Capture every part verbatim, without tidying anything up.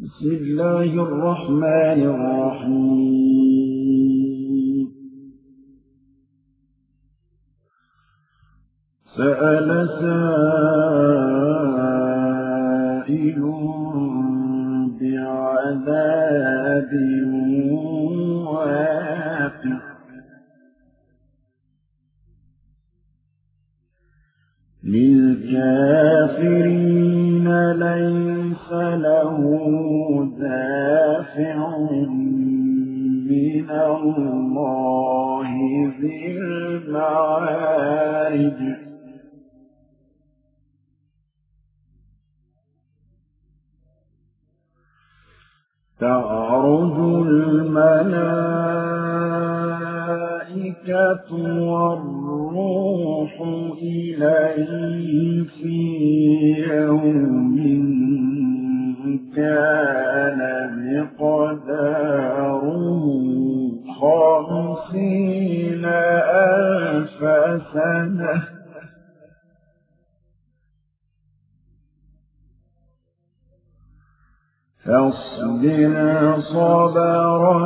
بسم الله الرحمن الرحيم سأل سائل بعذاب واقع للكافرين ليس له دافع من الله ذي المعارج تعرج الملائكة والروح إليه في يوم كان مقداره خمسين ألف سنة فاصبر صبرا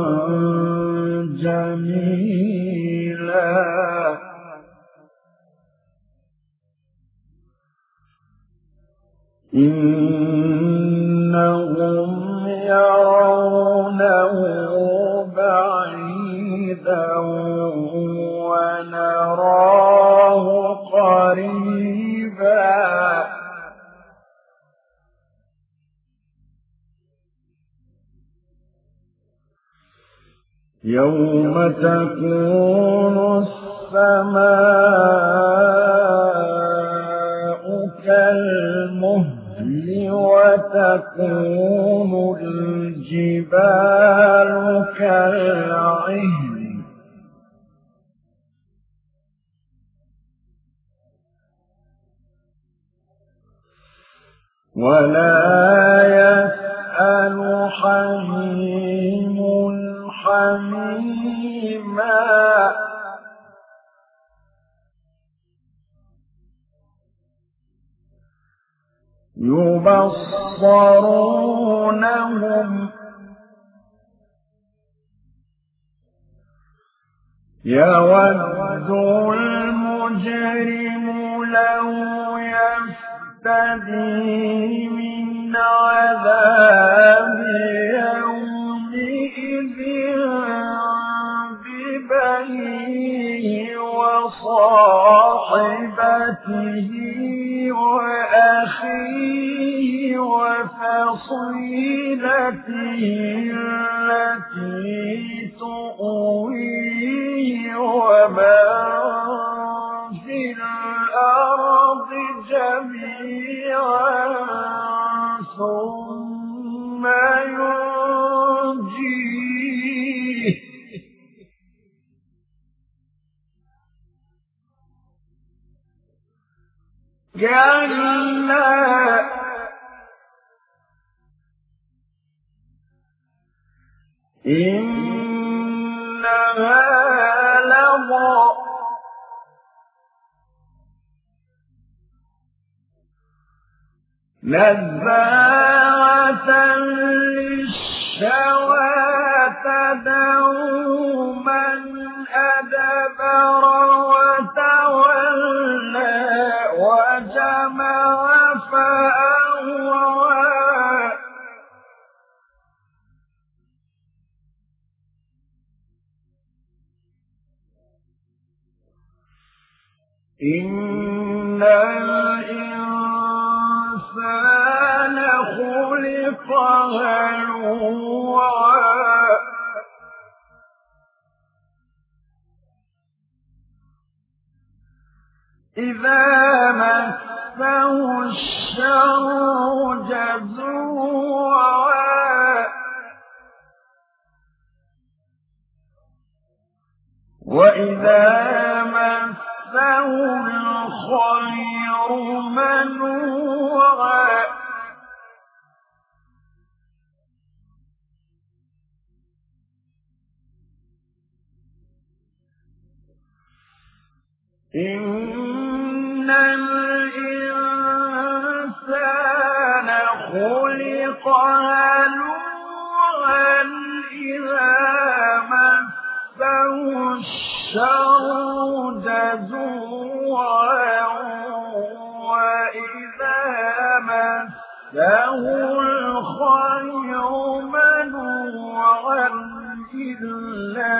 جميلا إنهم يرونه بعيدا ونراه قريبا يوم تكون السماء كالمهل وتكون الجبال كالعهن ولا يسأل حميم حميما يبصرونهم يود المجرم لو يفتدي من عذاب يومئذ ببنيه وصاحبته وأخيه وفصيلته التي تؤويه ومن في الأرض جميعا ثم ينجيه كلا إنها لظى نزاعة للشوى تدعو من أدبر وتولى وجمع فأوعى إن الإنسان خلق هلوعا إذا مسه الشر جزوعا وإذا مسه الخير منوعا إن الإنسان خلق هلوعا إذا مسه الشر جزوعا وإذا مسه الخير منوعا إلا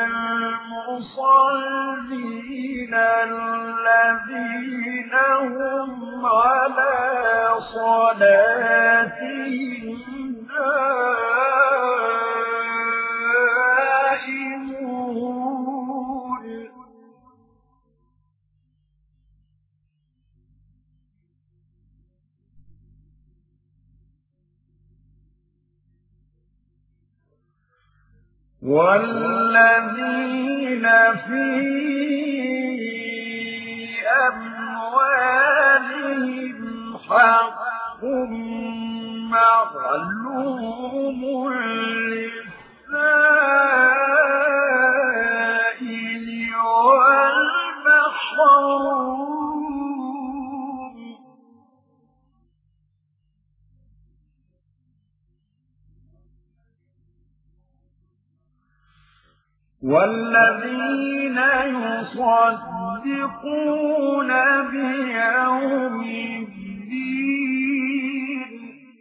المصلين الذين هم على صلاتهم دائمون والذين في أموالهم حق معلوم للسائل والمحروم والذين يصدقون بيوم الدين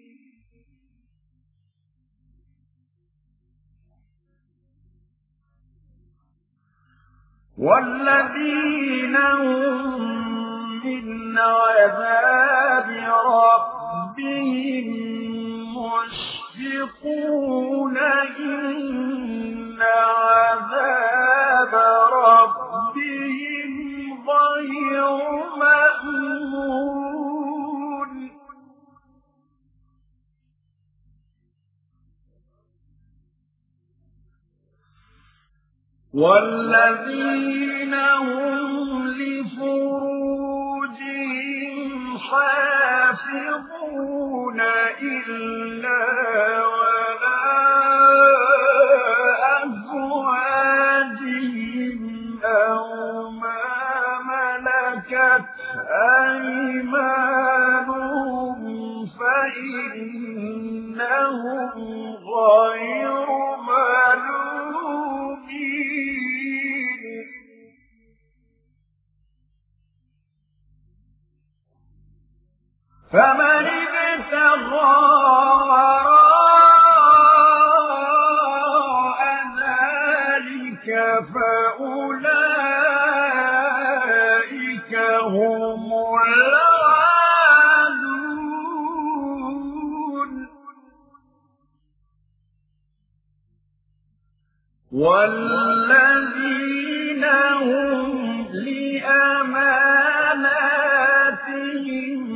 والذين هم من عذاب ربهم مشفقون إن عذاب ربهم غير مأمون والذين هم لفروجهم حافظون إلا ولا أزواجهم أو ما ملكت أيمانهم فإنهم غير ملومين فمن ابتغى وراء ذلك فأولئك هم العادون والذين هم لأماناتهم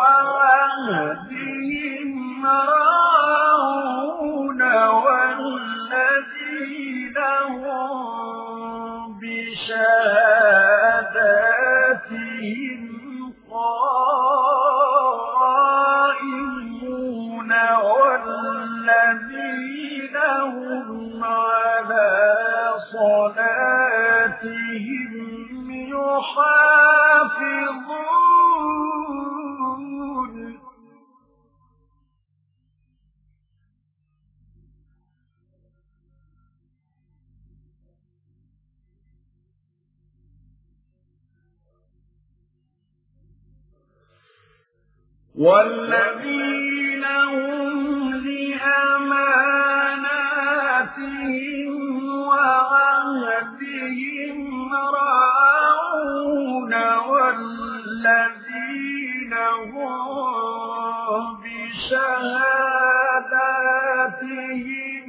وعهدهم راعون والذين هم بشهاداتهم قائمون والذين هم على صلاتهم يحافظون والذين هم لأماناتهم وعهدهم راعون والذين هم بشهاداتهم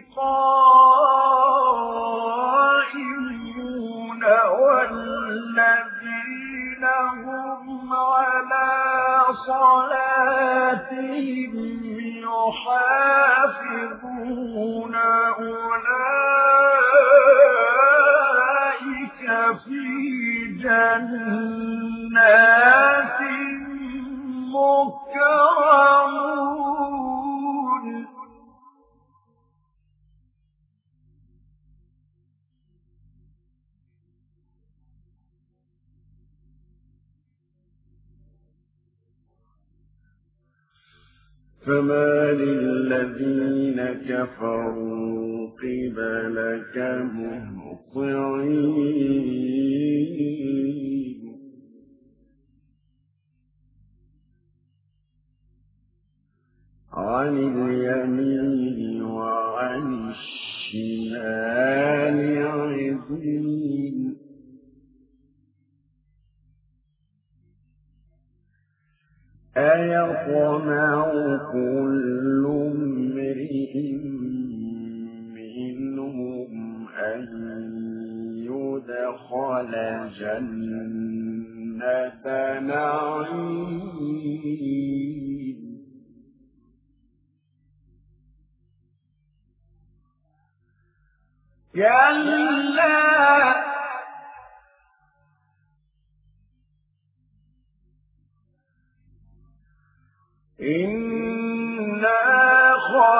قائمون والذين هم على صلاتهم يحافظون أولئك في جنات مكرمون فمال الذين كفروا قبلك مهطعين عن اليمين وعن الشمال عزين أيطمع كل امرئ منهم أن يدخل جنة نعيم كلا إنا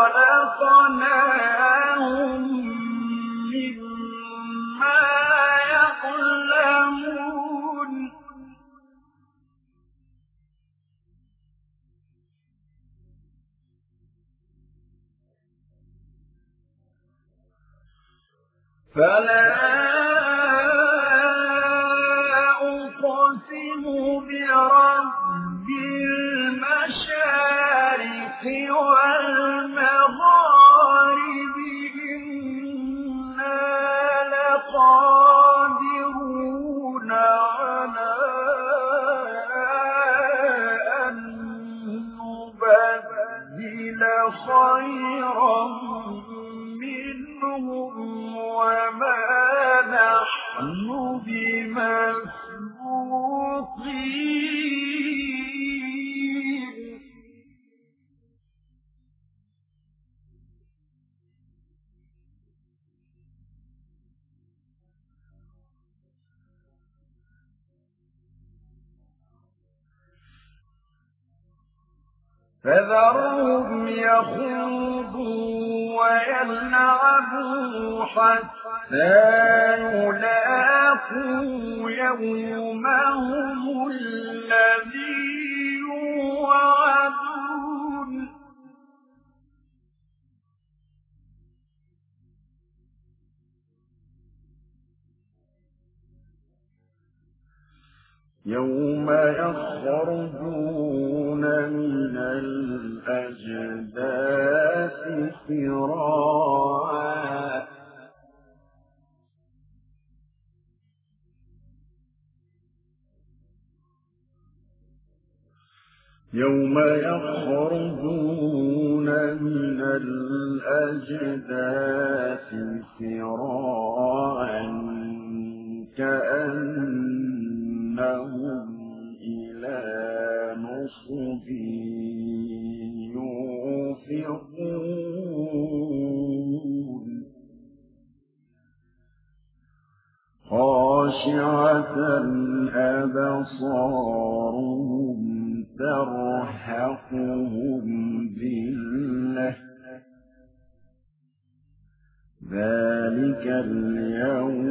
خلقناهم مما يعلمون فلا أقسم برب المشارق والمغارب إنا لقادرون على أن نبدل خيرا منهم وما نحن بمسبوقين فذرهم يخوضوا ويلعبوا حتى يلاقوا يومهم الذي يوعدون يوم يخرجون من الأجداث سراعا يوم يخرجون من الأجداث سراعا كأنهم إلى نصب يوفضون خاشعة أبصارهم ترهقهم ذلة ذلك اليوم